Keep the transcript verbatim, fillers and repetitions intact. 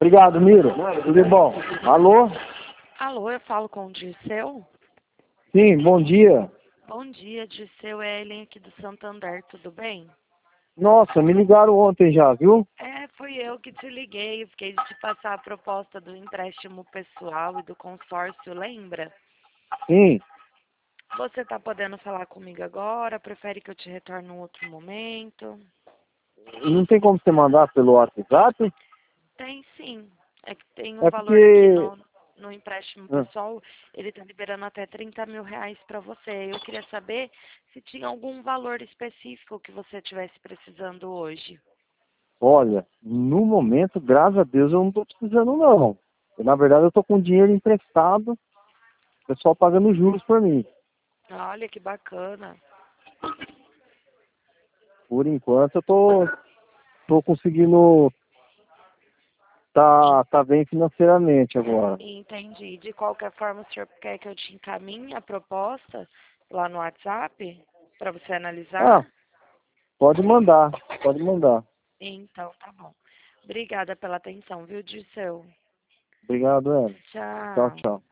Obrigado, Miro. Tudo de bom. Alô? Alô, eu falo com o Dirceu? Sim, bom dia. Bom dia, Dirceu, é a Ellen aqui do Santander, tudo bem? Nossa, me ligaram ontem já, viu? É, fui eu que te liguei, eu fiquei de te passar a proposta do empréstimo pessoal e do consórcio, lembra? Sim. Você tá podendo falar comigo agora? Prefere que eu te retorne em outro momento? Não tem como você mandar pelo WhatsApp? Tem sim. É que tem um É valor aqui porque... no, no empréstimo Ah, pessoal, ele tá liberando até trinta mil reais para você. Eu queria saber se tinha algum valor específico que você estivesse precisando hoje. olha, no momento, graças a Deus, eu não tô precisando não. Eu, na verdade, eu tô com dinheiro emprestado, o pessoal pagando juros por mim. Olha que bacana. Por enquanto, eu tô, tô conseguindo En- tá, tá bem financeiramente agora. Entendi. De qualquer forma, o senhor quer que eu te encaminhe a proposta lá no WhatsApp para você Ah, analisar? pode mandar, pode mandar. Então, tá bom. Obrigada pela atenção, viu, Dirceu? Obrigado, Ellen. Tchau, Tchau. tchau.